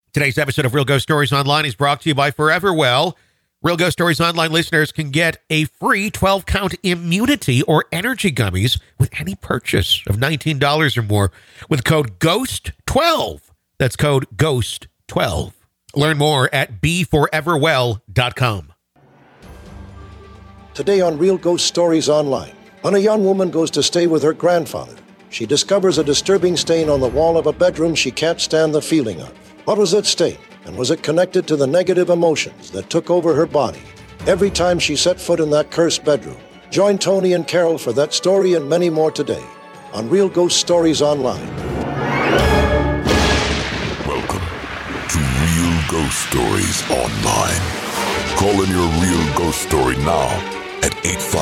Today's episode of Real Ghost Stories Online is brought to you by Forever Well. Real Ghost Stories Online listeners can get a free 12-count immunity or energy gummies with any purchase of $19 or more with code GHOST12. That's code GHOST12. Learn more at beforeverwell.com. Today on Real Ghost Stories Online, when a young woman goes to stay with her grandfather, she discovers a disturbing stain on the wall of a bedroom she can't stand the feeling of. What was that stain? And was it connected to the negative emotions that took over her body every time she set foot in that cursed bedroom? Join Tony and Carol for that story and many more today on Real Ghost Stories Online. Welcome to Real Ghost Stories Online. Call in your real ghost story now at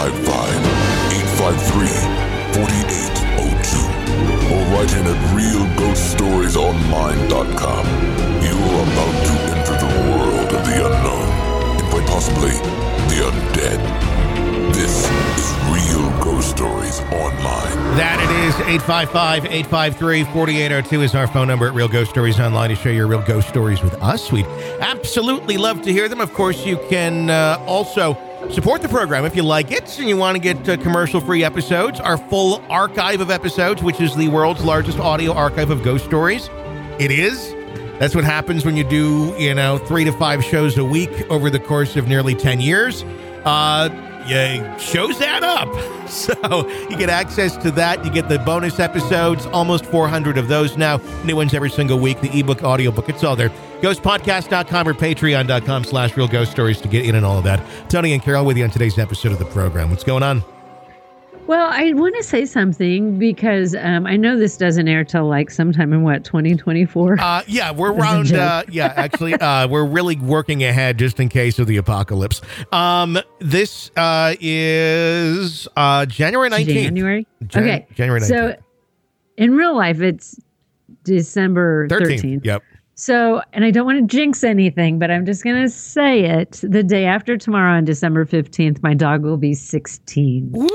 855-853-4802 or write in at realghoststoriesonline.com. You are about to enter the world of the unknown and quite possibly the undead. This is Real Ghost Stories Online. That it is. 855-853-4802 is our phone number at Real Ghost Stories Online to share your real ghost stories with us. We'd absolutely love to hear them. Of course, you can also support the program if you like it and you want to get commercial-free episodes, our full archive of episodes, which is the world's largest audio archive of ghost stories. It is. That's what happens when you do, 3 to 5 shows a week over the course of nearly 10 years. Shows that up. So you get access to that. You get the bonus episodes, almost 400 of those now. New ones every single week. The ebook, audiobook, it's all there. Ghostpodcast.com or patreon.com/Real Ghost Stories to get in and all of that. Tony and Carol with you on today's episode of the program. What's going on? Well, I want to say something because I know this doesn't air till sometime in 2024? Yeah, we're around. We're really working ahead just in case of the apocalypse. This is January 19th. January? Okay. January 19th. So in real life, it's December 13th. Yep. So, and I don't want to jinx anything, but I'm just going to say it. The day after tomorrow on December 15th, my dog will be 16. Woo!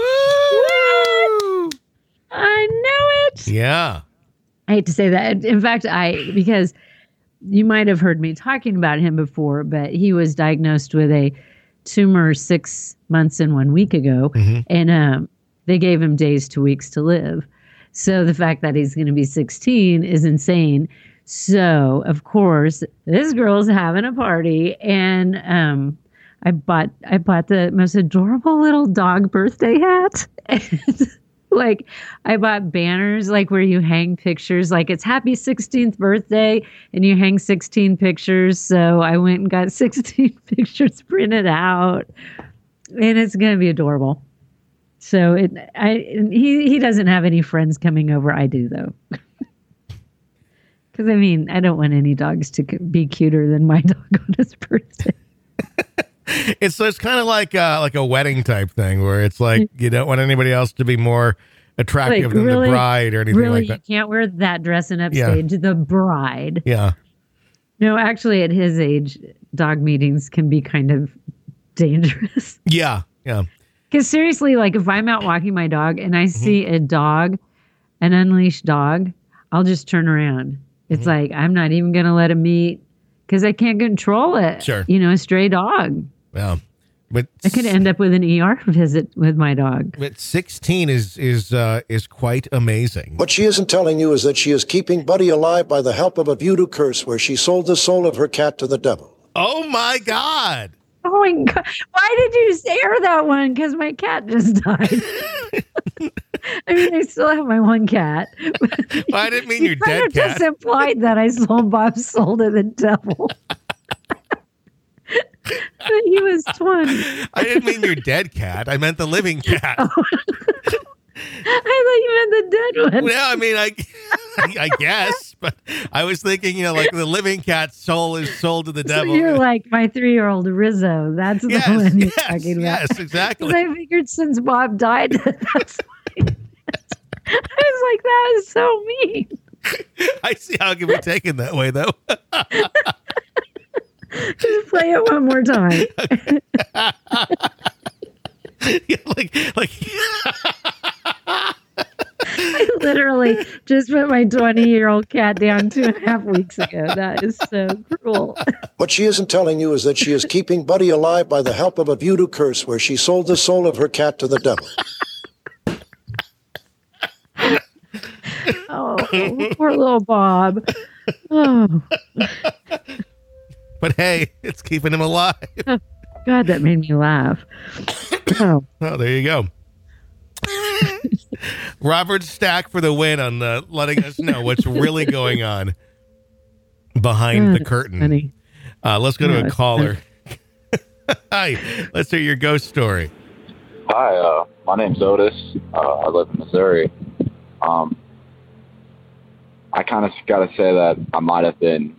I know it. Yeah. I hate to say that. In fact, because you might have heard me talking about him before, but he was diagnosed with a tumor 6 months and 1 week ago. Mm-hmm. And they gave him days to weeks to live. So the fact that he's going to be 16 is insane. So, of course, this girl's having a party, and I bought the most adorable little dog birthday hat. And, I bought banners where you hang pictures, it's happy 16th birthday, and you hang 16 pictures. So I went and got 16 pictures printed out, and it's going to be adorable. So he doesn't have any friends coming over. I do, though. Because, I don't want any dogs to be cuter than my dog on his birthday. It's kind of like a wedding type thing where it's you don't want anybody else to be more attractive than the bride or anything like that. You can't wear that dressing up stage. The bride. Yeah. No, actually, at his age, dog meetings can be kind of dangerous. Yeah, yeah. Because seriously, if I'm out walking my dog and I see a dog, an unleashed dog, I'll just turn around. It's I'm not even going to let him meet because I can't control it. Sure. A stray dog. Yeah. But I could end up with an ER visit with my dog. But 16 is quite amazing. What she isn't telling you is that she is keeping Buddy alive by the help of a voodoo curse where she sold the soul of her cat to the devil. Oh, my God. Oh, my God. Why did you air that one? Because my cat just died. I still have my one cat. Well, I didn't mean your dead cat. Just implied that I sold Bob's soul to the devil. But he was 20. I didn't mean your dead cat. I meant the living cat. Oh. I thought you meant the dead one. Well, I guess, but I was thinking, the living cat's soul is sold to the devil. So you're like my 3-year-old Rizzo. That's the one you're talking about. Yes, exactly. I figured since Bob died, that's fine. I was like, that is so mean. I see how it can be taken that way, though. Just play it one more time. Yeah, I literally just put my 20-year-old cat down 2.5 weeks ago. That is so cruel. What she isn't telling you is that she is keeping Buddy alive by the help of a voodoo curse where she sold the soul of her cat to the devil. Oh, poor little Bob. Oh. But hey, it's keeping him alive. Oh, God, that made me laugh. Oh, there you go. Robert Stack for the win on letting us know what's really going on behind the curtain. Funny. Let's go to a caller. Hi, let's hear your ghost story. Hi, my name's Otis. I live in Missouri. I kind of got to say that I might have been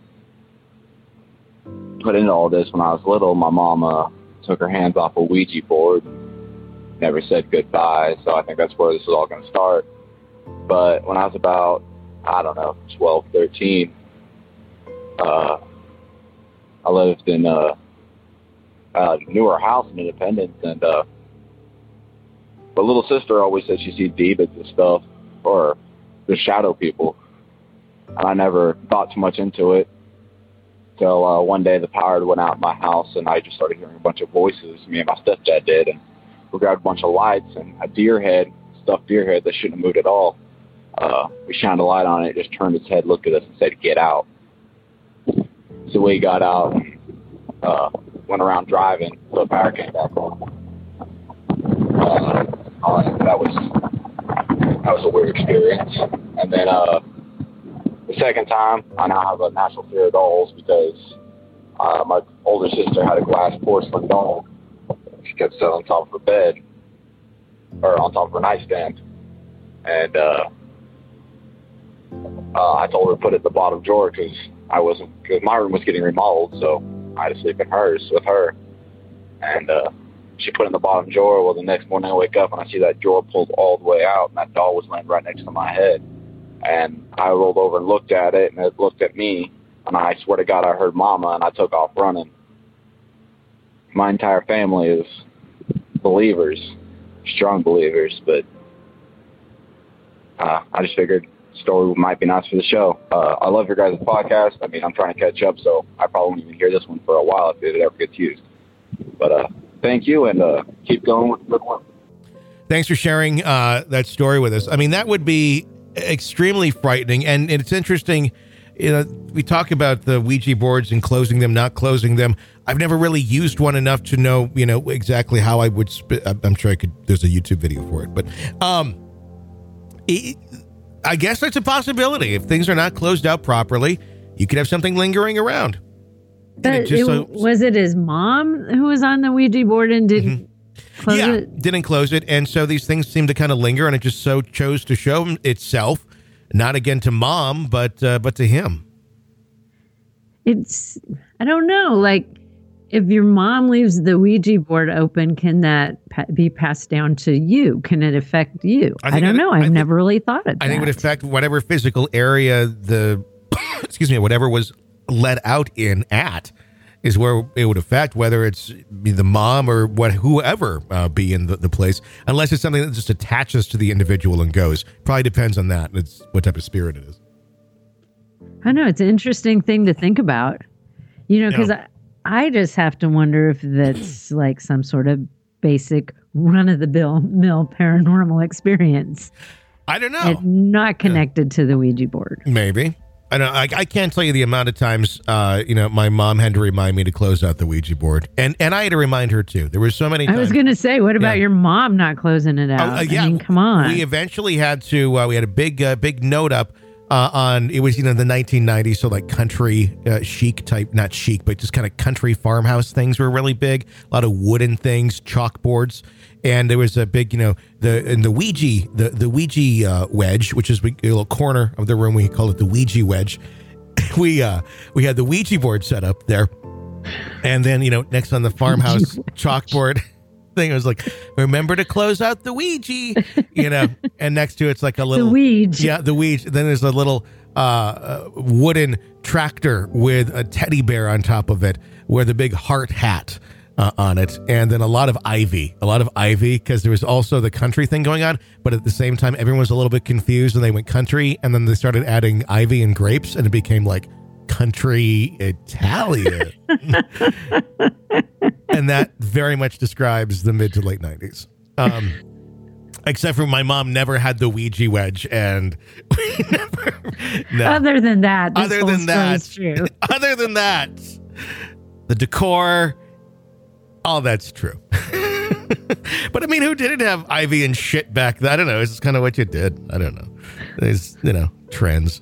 put into all this when I was little. My mom took her hands off a Ouija board, never said goodbye, so I think that's where this is all going to start. But when I was about, 12, 13, I lived in a newer house in Independence, and the little sister always said she sees demons and stuff, or the shadow people. And I never thought too much into it till one day the power went out in my house, and I just started hearing a bunch of voices. Me and my stepdad did, and we grabbed a bunch of lights and a stuffed deer head that shouldn't have moved at all. We shined a light on it, just turned its head, looked at us, and said, "Get out." So we got out and went around driving. So the power came back on. That was a weird experience. And then the second time, I now have a natural fear of dolls because my older sister had a glass porcelain doll. She kept sitting on top of her bed, or on top of her nightstand. And I told her to put it in the bottom drawer because my room was getting remodeled, so I had to sleep in hers with her. And she put it in the bottom drawer. Well, the next morning I wake up and I see that drawer pulled all the way out, and that doll was laying right next to my head. And I rolled over and looked at it, and it looked at me, and I swear to God I heard Mama, and I took off running. My entire family is believers, strong believers, but I just figured the story might be nice for the show. I love your guys' podcast. I mean, I'm trying to catch up, so I probably won't even hear this one for a while if it ever gets used. But thank you, and keep going with the good one. Thanks for sharing that story with us. I mean, that would be extremely frightening, and it's interesting. We talk about the Ouija boards and closing them, not closing them. I've never really used one enough to know, exactly how I would. I'm sure I could. There's a YouTube video for it, but I guess that's a possibility. If things are not closed out properly, you could have something lingering around. But was it his mom who was on the Ouija board and didn't close it? Didn't close it. And so these things seem to kind of linger, and it just so chose to show itself, not again to Mom, but to him. I don't know, like, if your mom leaves the Ouija board open, can that be passed down to you? Can it affect you? I don't know. I've never really thought of that. I think it would affect whatever physical area whatever was let out at is where it would affect, whether it's the mom or whoever be in the place, unless it's something that just attaches to the individual and goes. Probably depends on that. It's what type of spirit it is. I know, it's an interesting thing to think about, because I just have to wonder if that's like some sort of basic run-of-the-mill paranormal experience. I don't know. And not connected to the Ouija board. Maybe. I don't. I can't tell you the amount of times, my mom had to remind me to close out the Ouija board, and I had to remind her too. There were so many times. I was going to say, what about your mom not closing it out? I mean, come on. We eventually had to. We had a big note up on. It was the 1990s, so like country chic type, not chic, but just kind of country farmhouse things were really big. A lot of wooden things, chalkboards. And there was a big, the Ouija wedge, which is a little corner of the room. We call it the Ouija wedge. We had the Ouija board set up there, and then next on the farmhouse chalkboard thing, it was like, remember to close out the Ouija, and next to it's like a little the Ouija. Yeah, the Ouija. Then there's a little wooden tractor with a teddy bear on top of it, with a big heart hat. on it. And then a lot of ivy, because there was also the country thing going on. But at the same time, everyone was a little bit confused and they went country. And then they started adding ivy and grapes and it became like country Italian. And that very much describes the mid to late 90s. Except for my mom never had the Ouija wedge, and we never. No. Other than that, this whole story is true. Other than that, the decor, all that's true. But I mean, who didn't have ivy and shit back then? I don't know. It's just kind of what you did. I don't know. There's, trends.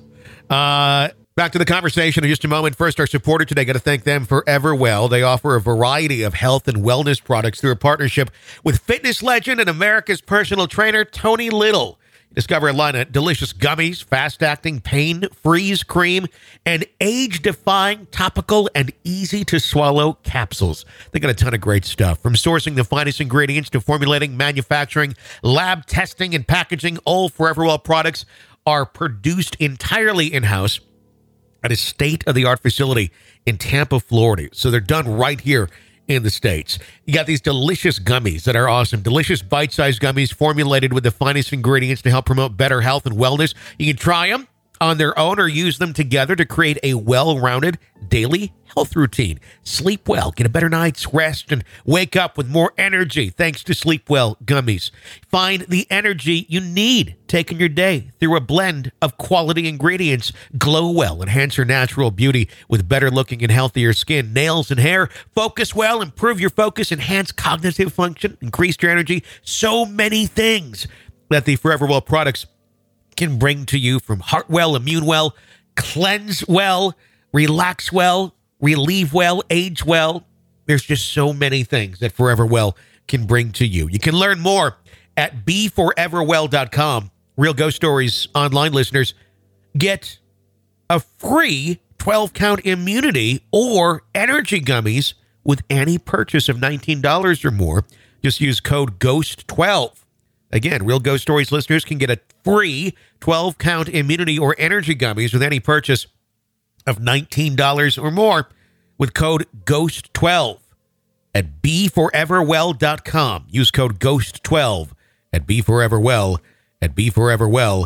Back to the conversation in just a moment. First, our supporter today, got to thank them for Everwell. They offer a variety of health and wellness products through a partnership with fitness legend and America's personal trainer, Tony Little. Discover a line of delicious gummies, fast-acting pain freeze cream, and age-defying topical and easy-to-swallow capsules. They got a ton of great stuff. From sourcing the finest ingredients to formulating, manufacturing, lab testing, and packaging, all Everwell products are produced entirely in-house at a state-of-the-art facility in Tampa, Florida. So they're done right here in the States. You got these delicious gummies that are awesome. Delicious bite-sized gummies formulated with the finest ingredients to help promote better health and wellness. You can try them on their own or use them together to create a well-rounded daily health routine. Sleep well, get a better night's rest, and wake up with more energy thanks to Sleep Well gummies. Find the energy you need taking your day through a blend of quality ingredients. Glow well, enhance your natural beauty with better looking and healthier skin, nails and hair. Focus well, improve your focus, enhance cognitive function, increase your energy. So many things that the Forever Well products can bring to you, from heart well, immune well, cleanse well, relax well, relieve well, age well. There's just so many things that Forever Well can bring to you. You can learn more at beforeverwell.com. Real Ghost Stories online listeners get a free 12-count immunity or energy gummies with any purchase of $19 or more. Just use code GHOST12. Again, Real Ghost Stories listeners can get a free 12-count immunity or energy gummies with any purchase of $19 or more with code GHOST12 at beforeverwell.com. Use code GHOST12 at beforeverwell at beforeverwell.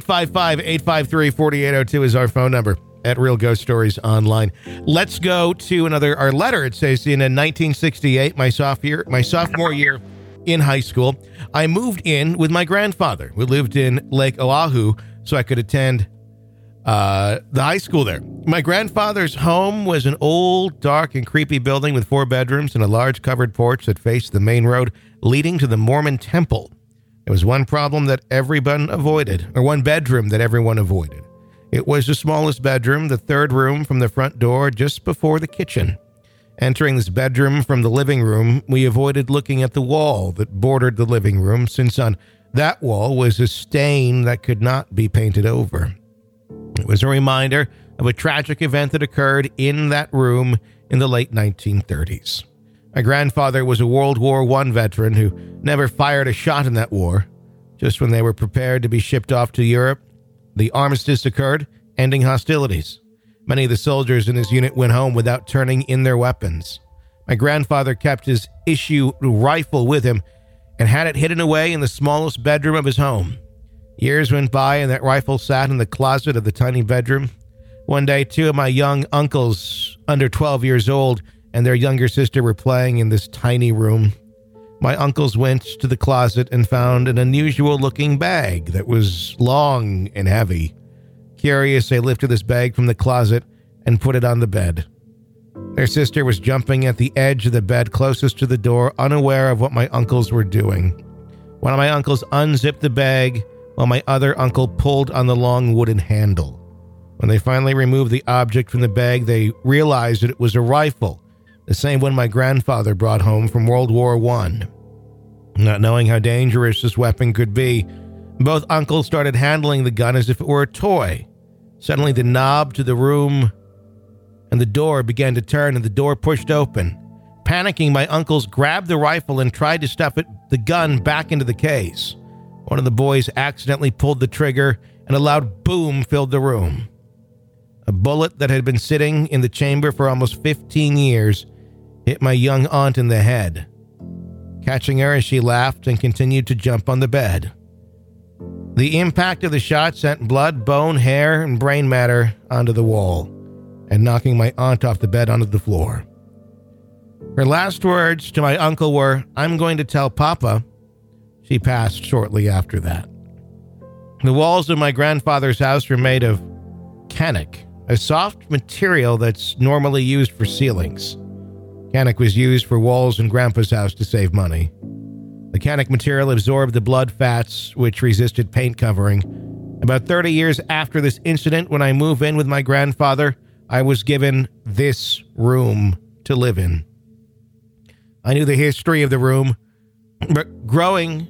855-853-4802 is our phone number at Real Ghost Stories Online. Let's go to our letter. It says, in 1968, my sophomore year in high school, I moved in with my grandfather, who lived in Lake Oahu, so I could attend the high school there. My grandfather's home was an old, dark, and creepy building with 4 bedrooms and a large covered porch that faced the main road leading to the Mormon temple. There was one bedroom that everyone avoided. It was the smallest bedroom, the third room from the front door, just before the kitchen. Entering this bedroom from the living room, we avoided looking at the wall that bordered the living room, since on that wall was a stain that could not be painted over. It was a reminder of a tragic event that occurred in that room in the late 1930s. My grandfather was a World War I veteran who never fired a shot in that war. Just when they were prepared to be shipped off to Europe, the armistice occurred, ending hostilities. Many of the soldiers in his unit went home without turning in their weapons. My grandfather kept his issue rifle with him and had it hidden away in the smallest bedroom of his home. Years went by and that rifle sat in the closet of the tiny bedroom. One day, 2 of my young uncles, under 12 years old, and their younger sister were playing in this tiny room. My uncles went to the closet and found an unusual-looking bag that was long and heavy. Curious, they lifted this bag from the closet and put it on the bed. Their sister was jumping at the edge of the bed closest to the door, unaware of what my uncles were doing. One of my uncles unzipped the bag, while my other uncle pulled on the long wooden handle. When they finally removed the object from the bag, they realized that it was a rifle, the same one my grandfather brought home from World War I. Not knowing how dangerous this weapon could be, both uncles started handling the gun as if it were a toy. Suddenly, the knob to the room and the door began to turn, and the door pushed open. Panicking, my uncles grabbed the rifle and tried to stuff the gun back into the case. One of the boys accidentally pulled the trigger, and a loud boom filled the room. A bullet that had been sitting in the chamber for almost 15 years hit my young aunt in the head, catching her as she laughed and continued to jump on the bed. The impact of the shot sent blood, bone, hair, and brain matter onto the wall and knocking my aunt off the bed onto the floor. Her last words to my uncle were, "I'm going to tell Papa." She passed shortly after that. The walls of my grandfather's house were made of Canuck, a soft material that's normally used for ceilings. Canuck was used for walls in Grandpa's house to save money. The Canuck material absorbed the blood fats, which resisted paint covering. About 30 years after this incident, when I moved in with my grandfather, I was given this room to live in. I knew the history of the room, but growing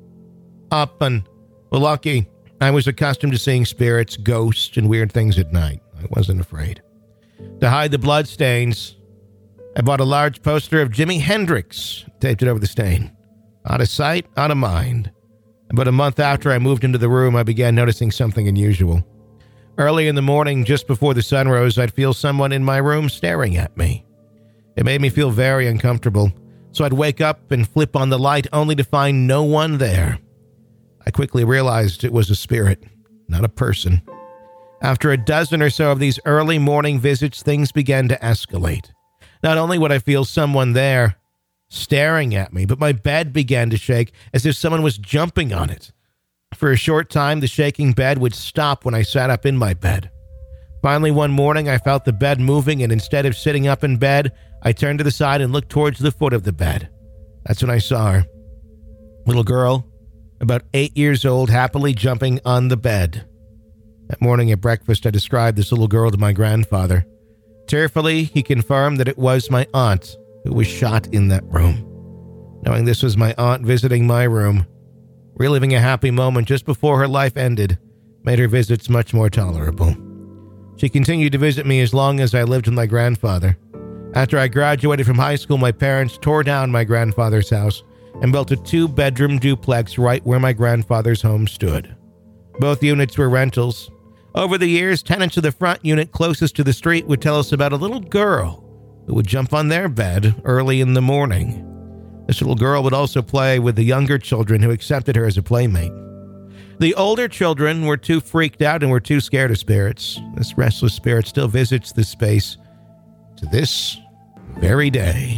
up in Milwaukee, I was accustomed to seeing spirits, ghosts, and weird things at night. I wasn't afraid. To hide the blood stains, I bought a large poster of Jimi Hendrix, taped it over the stain. Out of sight, out of mind. About a month after I moved into the room, I began noticing something unusual. Early in the morning, just before the sun rose, I'd feel someone in my room staring at me. It made me feel very uncomfortable, so I'd wake up and flip on the light only to find no one there. I quickly realized it was a spirit, not a person. After a dozen or so of these early morning visits, things began to escalate. Not only would I feel someone there staring at me, but my bed began to shake as if someone was jumping on it. For a short time, the shaking bed would stop when I sat up in my bed. Finally, one morning, I felt the bed moving, and instead of sitting up in bed, I turned to the side and looked towards the foot of the bed. That's when I saw her. Little girl, about 8 years old, happily jumping on the bed. That morning at breakfast, I described this little girl to my grandfather. Tearfully, he confirmed that it was my aunt who was shot in that room. Knowing this was my aunt visiting my room, reliving a happy moment just before her life ended, made her visits much more tolerable. She continued to visit me as long as I lived with my grandfather. After I graduated from high school, my parents tore down my grandfather's house and built a 2-bedroom duplex right where my grandfather's home stood. Both units were rentals. Over the years, tenants of the front unit closest to the street would tell us about a little girl who would jump on their bed early in the morning. This little girl would also play with the younger children who accepted her as a playmate. The older children were too freaked out and were too scared of spirits. This restless spirit still visits this space to this very day.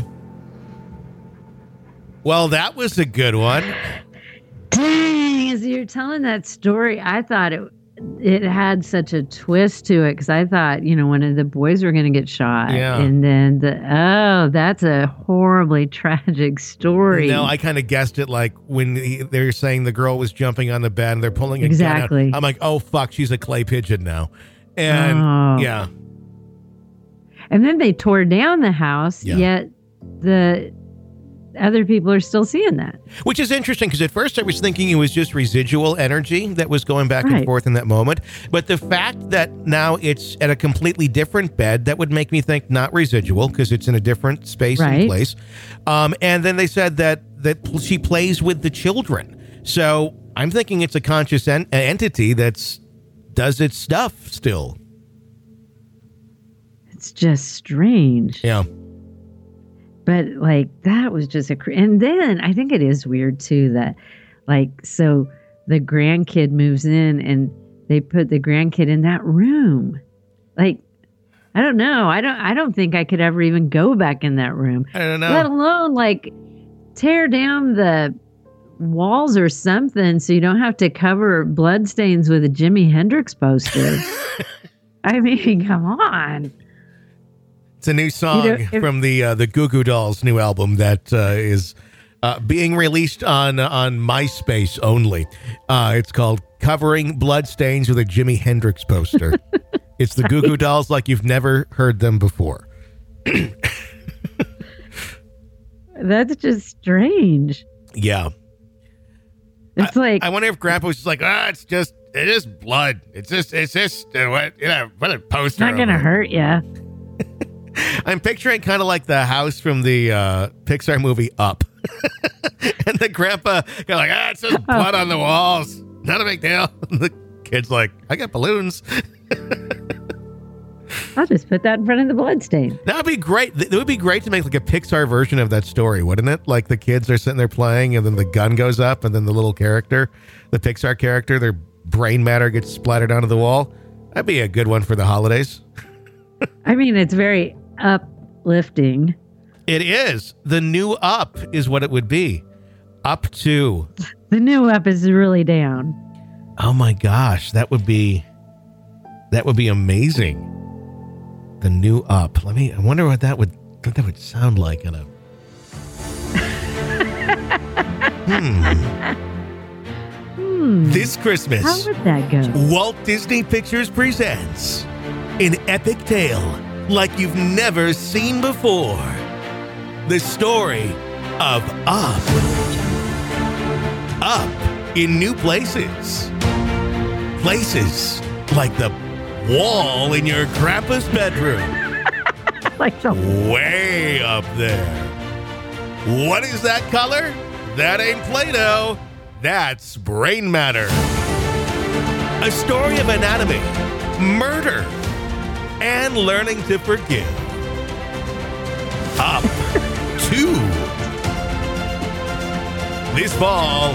Well, that was a good one. Dang, as you're telling that story, I thought it had such a twist to it because I thought, one of the boys were going to get shot. Yeah. And then, that's a horribly tragic story. No, I kind of guessed it like when they're saying the girl was jumping on the bed and they're pulling a exactly. gun out. I'm like, oh, fuck, she's a clay pigeon now. And yeah. And then they tore down the house, yet the other people are still seeing that. Which is interesting because at first I was thinking it was just residual energy that was going back and forth in that moment. But the fact that now it's at a completely different bed, that would make me think not residual because it's in a different space and place. And then they said that she plays with the children. So I'm thinking it's a conscious entity that does its stuff still. It's just strange. Yeah. But that was just and then I think it is weird too that so the grandkid moves in and they put the grandkid in that room. I don't know. I don't think I could ever even go back in that room. I don't know. Let alone tear down the walls or something so you don't have to cover bloodstains with a Jimi Hendrix poster. I mean, come on. It's a new song from the Goo Goo Dolls' new album that is being released on MySpace only. It's called Covering Bloodstains with a Jimi Hendrix Poster. It's the Goo Goo Dolls like you've never heard them before. That's just strange. Yeah. It's I wonder if Grandpa was just like, it is blood. It's just what a poster. It's not going to hurt you. I'm picturing kind of like the house from the Pixar movie Up. And the grandpa going it's just blood on the walls. Not a big deal. And the kid's like, I got balloons. I'll just put that in front of the bloodstain. That would be great. It would be great to make like a Pixar version of that story, wouldn't it? Like the kids are sitting there playing and then the gun goes up and then the little character, the Pixar character, their brain matter gets splattered onto the wall. That'd be a good one for the holidays. I mean, it's very uplifting. It is. The new Up is what it would be. Up to. The new Up is really down. Oh my gosh, that would be amazing. The new Up. I wonder what that would sound like in a This Christmas, How would that go? Walt Disney Pictures presents an epic tale like you've never seen before. The story of Up. Up in new places. Places like the wall in your grandpa's bedroom. Like the Way up there. What is that color? That ain't Play-Doh. That's brain matter. A story of anatomy, murder, and learning to forgive. Up to this fall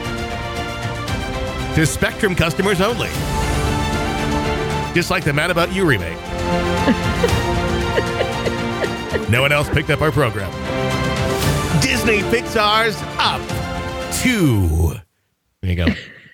to Spectrum customers only. Just like the Mad About You remake. No one else picked up our program. Disney Pixar's Up to. There you go.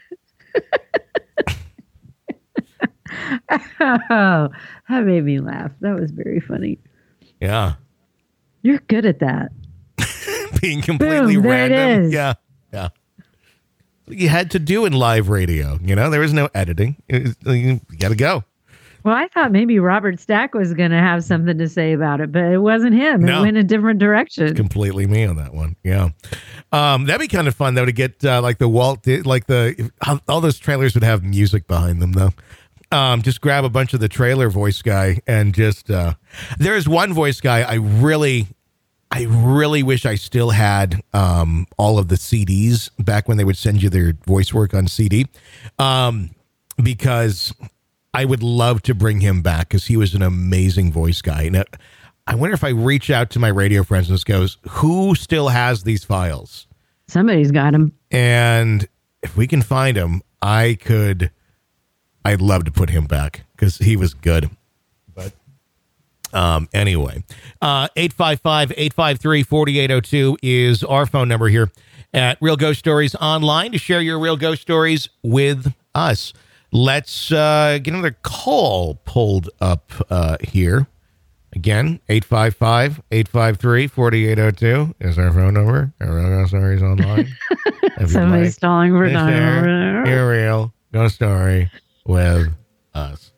Oh, that made me laugh. That was very funny. Yeah. You're good at that. Being completely Boom, there it random. is. Yeah. Yeah. You had to do in live radio. There was no editing. You got to go. Well, I thought maybe Robert Stack was going to have something to say about it, but it wasn't him. No. It went a different direction. Completely me on that one. Yeah. That'd be kind of fun though to get like the all those trailers would have music behind them though. Just grab a bunch of the trailer voice guy and just there is one voice guy I really wish I still had all of the CDs back when they would send you their voice work on CD, because I would love to bring him back because he was an amazing voice guy. Now, I wonder if I reach out to my radio friends and just goes, who still has these files? Somebody's got him. And if we can find him, I'd love to put him back because he was good. But anyway, 855-853-4802 is our phone number here at Real Ghost Stories Online to share your real ghost stories with us. Let's get another call pulled up here. Again, 855-853-4802 is our phone number. Real Ghost Stories Online. Somebody's stalling for time. Your real ghost story with us.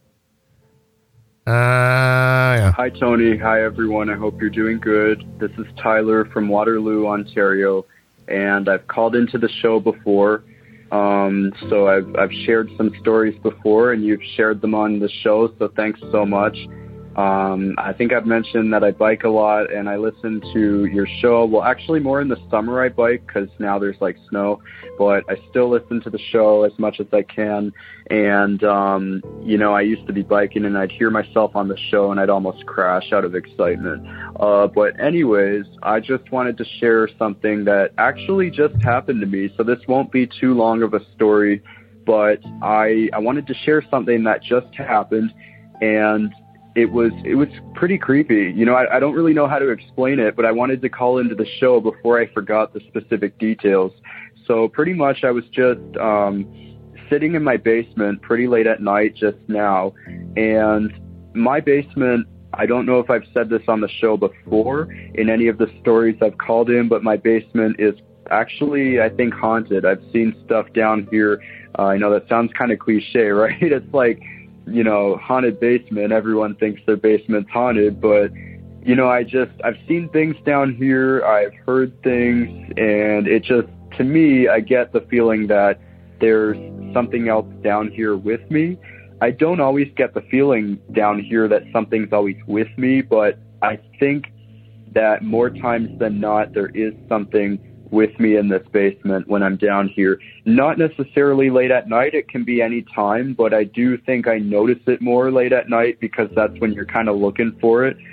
Yeah. Hi, Tony. Hi, everyone. I hope you're doing good. This is Tyler from Waterloo, Ontario, and I've called into the show before. So I've shared some stories before, and you've shared them on the show, so thanks so much. I think I've mentioned that I bike a lot, and I listen to your show. Well, actually, more in the summer I bike because now there's like snow, but I still listen to the show as much as I can. And, I used to be biking, and I'd hear myself on the show, and I'd almost crash out of excitement. But anyways, I just wanted to share something that actually just happened to me. So this won't be too long of a story, but I wanted to share something that just happened, and it was pretty creepy. I don't really know how to explain it, but I wanted to call into the show before I forgot the specific details. So pretty much I was just sitting in my basement pretty late at night just now, and my basement, I don't know if I've said this on the show before in any of the stories I've called in, but my basement is actually, I think, haunted. I've seen stuff down here. I know that sounds kind of cliche, right? It's like, haunted basement. Everyone thinks their basement's haunted, but, I've seen things down here. I've heard things, and it just, to me, I get the feeling that there's something else down here with me. I don't always get the feeling down here that something's always with me, but I think that more times than not, there is something with me in this basement when I'm down here. Not necessarily late at night. It can be any time, but I do think I notice it more late at night because that's when you're kind of looking for it.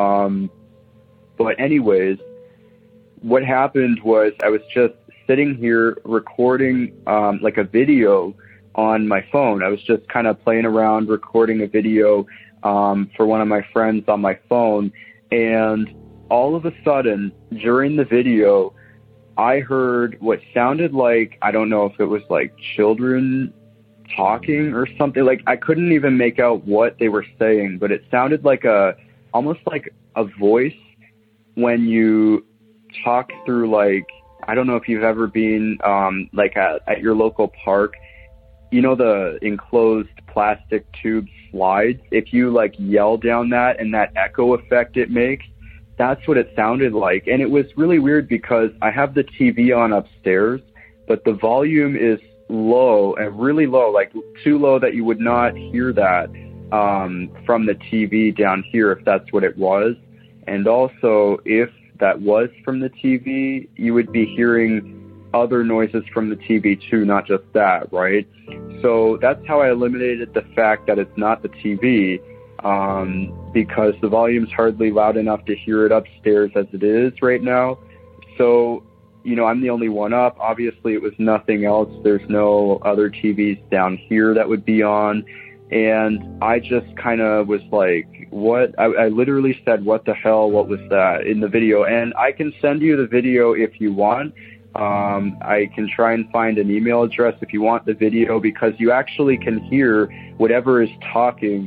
But anyways, what happened was I was just sitting here recording like a video on my phone. I was just kind of playing around recording a video for one of my friends on my phone. And all of a sudden, during the video, I heard what sounded like, I don't know if it was like children talking or something. Like, I couldn't even make out what they were saying, but it sounded like almost like a voice when you talk through, like, I don't know if you've ever been like at your local park, you know, the enclosed plastic tube slides. If you like yell down that and that echo effect it makes, that's what it sounded like. And it was really weird because I have the TV on upstairs, but the volume is low and really low, like too low that you would not hear that from the TV down here if that's what it was. And also, if that was from the TV, you would be hearing other noises from the TV too, not just that, right? So that's how I eliminated the fact that it's not the TV, because the volume's hardly loud enough to hear it upstairs as it is right now. So, you know, I'm the only one up. Obviously, it was nothing else. There's no other TVs down here that would be on. And I just kind of was like, what? I literally said, what the hell? What was that in the video? And I can send you the video if you want. I can try and find an email address if you want the video, because you actually can hear whatever is talking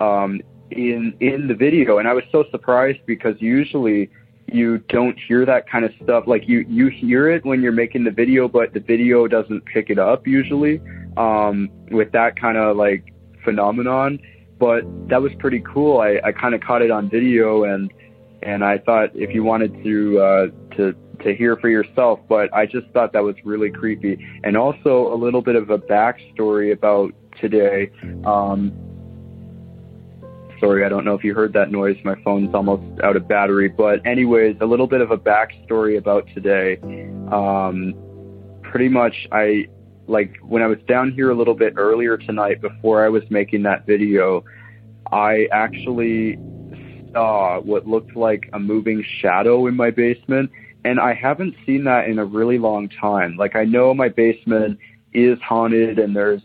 in the video. And I was so surprised because usually you don't hear that kind of stuff. Like you hear it when you're making the video, but the video doesn't pick it up usually with that kind of like phenomenon. But that was pretty cool. I kind of caught it on video, and I thought if you wanted to hear for yourself, but I just thought that was really creepy. And also a little bit of a backstory about today. Sorry, I don't know if you heard that noise. My phone's almost out of battery. But anyways, a little bit of a backstory about today. Pretty much when I was down here a little bit earlier tonight before I was making that video, I actually saw what looked like a moving shadow in my basement. And I haven't seen that in a really long time. Like, I know my basement is haunted and there's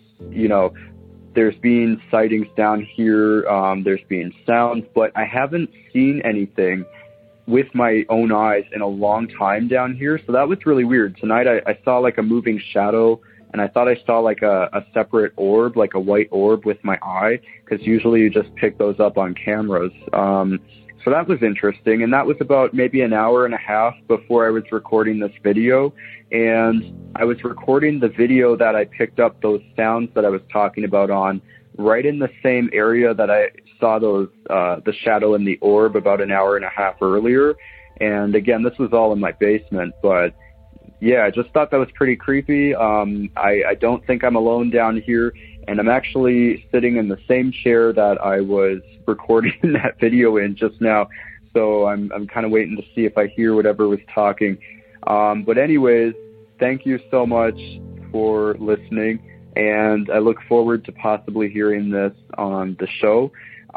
been sightings down here. There's been sounds, but I haven't seen anything with my own eyes in a long time down here. So that was really weird. Tonight I saw like a moving shadow, and I thought I saw like a separate orb, like a white orb with my eye, because usually you just pick those up on cameras. So that was interesting. And that was about maybe an hour and a half before I was recording this video. And I was recording the video that I picked up those sounds that I was talking about on, right in the same area that I saw those, the shadow and the orb about an hour and a half earlier. And again, this was all in my basement, but yeah, I just thought that was pretty creepy. I don't think I'm alone down here, and I'm actually sitting in the same chair that I was recording that video in just now. So I'm kind of waiting to see if I hear whatever was talking. But anyways, thank you so much for listening, and I look forward to possibly hearing this on the show.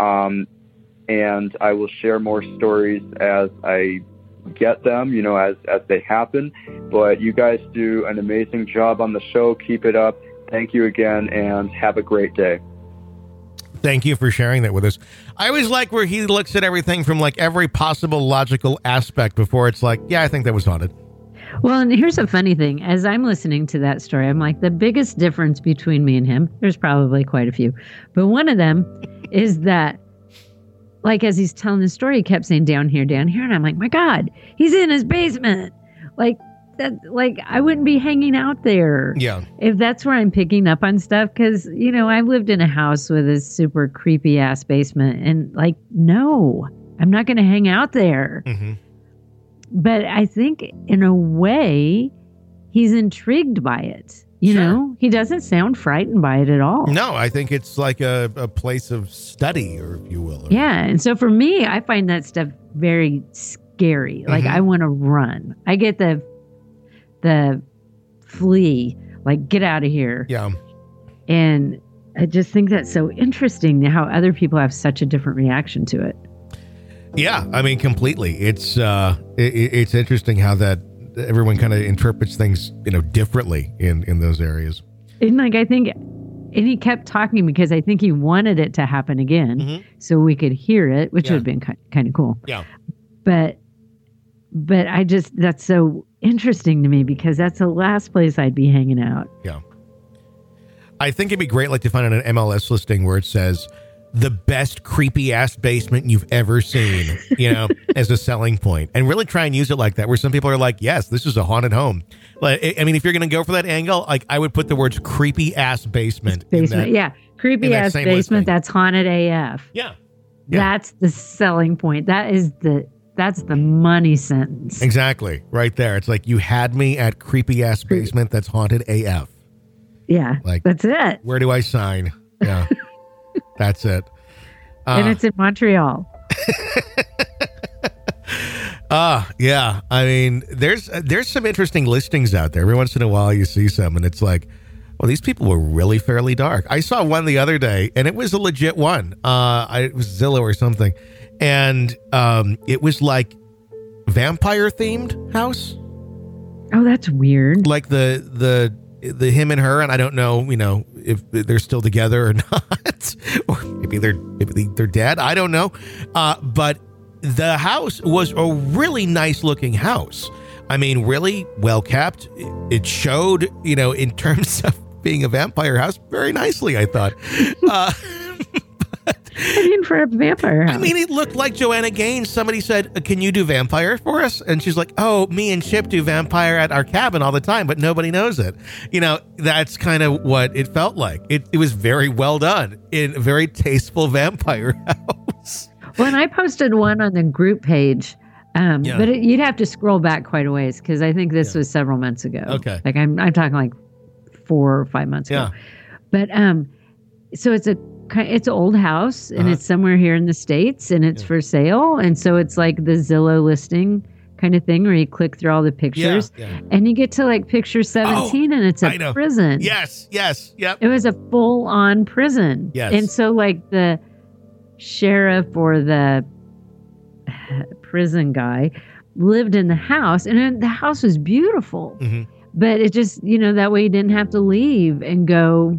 And I will share more stories as I get them, as they happen. But you guys do an amazing job on the show. Keep it up. Thank you again, and have a great day. Thank you for sharing that with us. I always like where he looks at everything from like every possible logical aspect before it's like, yeah, I think that was haunted. Well, and here's a funny thing. As I'm listening to that story, I'm like, the biggest difference between me and him, there's probably quite a few, but one of them is that, like, as he's telling the story, he kept saying down here. And I'm like, my God, he's in his basement. Like that, like I wouldn't be hanging out there. Yeah. If that's where I'm picking up on stuff. Cause I lived in a house with a super creepy ass basement, and like, no, I'm not going to hang out there. Mm-hmm. But I think in a way he's intrigued by it. You know, he doesn't sound frightened by it at all. No, I think it's like a place of study, or if you will. Yeah. And so for me, I find that stuff very scary. Like, I want to run. I get the the flee, like get out of here. Yeah. And I just think that's so interesting how other people have such a different reaction to it. Yeah, I mean, completely. It's interesting how that everyone kind of interprets things, differently in those areas. And like, I think, and he kept talking because I think he wanted it to happen again so we could hear it, which would have been kind of cool. Yeah. But I just, that's so interesting to me because that's the last place I'd be hanging out. Yeah. I think it'd be great, like, to find an MLS listing where it says the best creepy ass basement you've ever seen, as a selling point, and really try and use it like that, where some people are like, yes, this is a haunted home. Like, I mean, if you're going to go for that angle, like, I would put the words creepy ass basement. Yeah. Creepy ass basement. Listing. That's haunted AF. Yeah. That's the selling point. That's the money sentence. Exactly. Right there. It's like, you had me at creepy ass basement. That's haunted AF. Yeah. Like, that's it. Where do I sign? Yeah. That's it. And it's in Montreal. Yeah. I mean, there's some interesting listings out there. Every once in a while you see some and it's like, well, these people were really fairly dark. I saw one the other day and it was a legit one. It was Zillow or something. And it was like vampire themed house. Oh, that's weird. Like the him and her, and I don't know, if they're still together or not, or maybe they're dead. I don't know. But the house was a really nice looking house. I mean, really well kept. It showed, in terms of being a vampire house, very nicely, I thought. I mean, for a vampire house. I mean, it looked like Joanna Gaines. Somebody said, can you do vampire for us? And she's like, oh, me and Chip do vampire at our cabin all the time, but nobody knows it. That's kind of what it felt like. It was very well done in a very tasteful vampire house. Well, and I posted one on the group page, but you'd have to scroll back quite a ways because I think this was several months ago. Okay. Like I'm talking like 4 or 5 months ago. But so it's an old house and it's somewhere here in the States and it's for sale. And so it's like the Zillow listing kind of thing where you click through all the pictures and you get to like picture 17 and it's a prison. Yes. Yep. It was a full on prison. Yes. And so like the sheriff or the prison guy lived in the house and the house was beautiful, but it just, that way you didn't have to leave and go,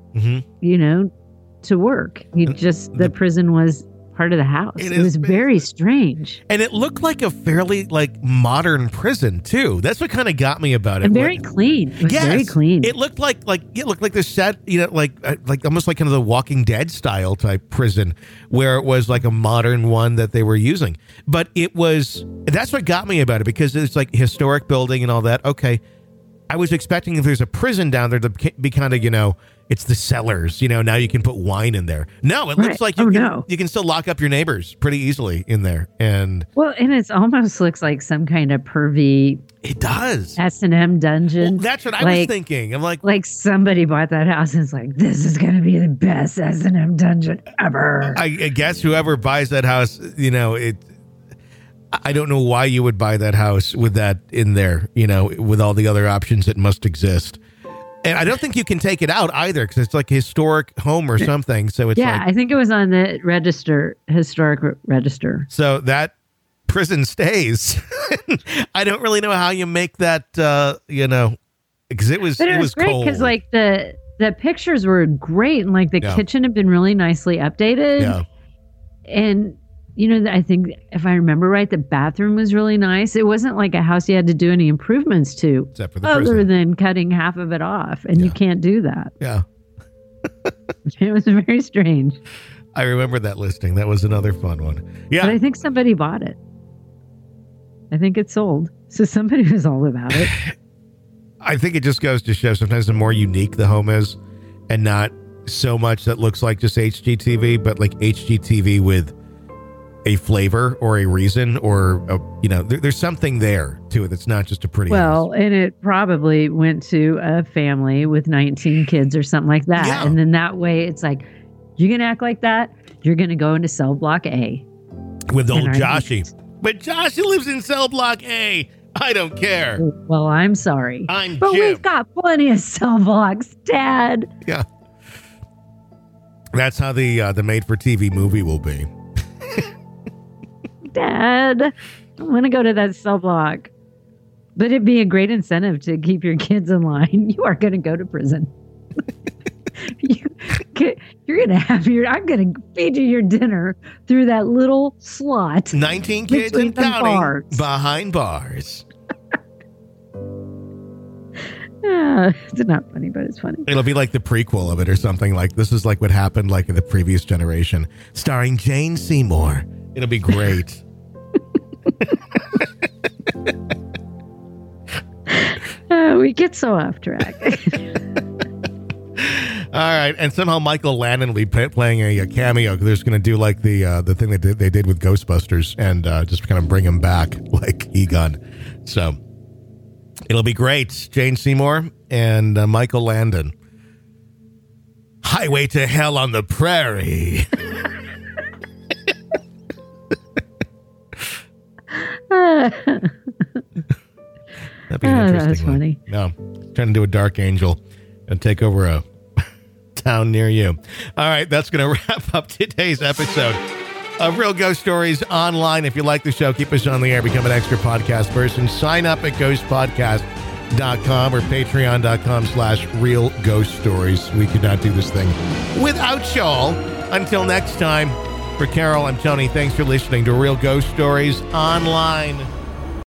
to work. The prison was part of the house. It was very strange. And it looked like a fairly modern prison too. That's what kind of got me about it. And very clean. It was very clean. It looked like the set, like almost like kind of the Walking Dead style type prison where it was like a modern one that they were using. But that's what got me about it because it's like historic building and all that. Okay. I was expecting if there's a prison down there to be kind of, it's the cellars, now you can put wine in there. No, it looks like you can still lock up your neighbors pretty easily in there. And it almost looks like some kind of pervy. It does. S&M dungeon. Well, that's what I was thinking. I'm like somebody bought that house and it's like, this is going to be the best S&M dungeon ever. I guess whoever buys that house, I don't know why you would buy that house with that in there, with all the other options that must exist. And I don't think you can take it out either because it's like a historic home or something. So it's I think it was on the historic register. So that prison stays. I don't really know how you make that, because it was great cold. Because the pictures were great and like the kitchen had been really nicely updated. Yeah. And I think if I remember right, the bathroom was really nice. It wasn't like a house you had to do any improvements to, except for the other prison. Than cutting half of it off, and you can't do that. Yeah, it was very strange. I remember that listing. That was another fun one. Yeah, but I think somebody bought it. I think it sold, so somebody was all about it. I think it just goes to show sometimes the more unique the home is, and not so much that looks like just HGTV, but like HGTV with a flavor or a reason or there's something there to it that's not just a pretty house. And it probably went to a family with 19 kids or something like that. And then that way it's like, you're gonna act like that, you're gonna go into cell block A with old Joshy. But Joshy lives in cell block A. I don't care. Well, I'm sorry. I'm But Jim. we've got plenty of cell blocks, Dad. Yeah. That's how the made-for-TV movie will be. Dad, I want to go to that cell block. But it'd be a great incentive to keep your kids in line. You are going to go to prison. You're going to have I'm going to feed you your dinner through that little slot. 19 kids and between counting bars. behind bars. It's not funny, but it's funny. It'll be like the prequel of it or something. Like this is like what happened like in the previous generation, starring Jane Seymour. It'll be great. We get so off track. All right, and somehow Michael Landon will be playing a cameo. They're just going to do like the thing that they did with Ghostbusters and just kind of bring him back like Egon. So it'll be great. Jane Seymour and Michael Landon. Highway to Hell on the Prairie. That'd be an interesting that's one. funny. No, trying to do a Dark Angel and take over a town near you. All right, that's going to wrap up today's episode of Real Ghost Stories Online. If you like the show, keep us on the air. Become an extra podcast person. Sign up at ghostpodcast.com or patreon.com/Real Ghost Stories. We could not do this thing without y'all. Until next time, for Carol, I'm Tony. Thanks for listening to Real Ghost Stories Online.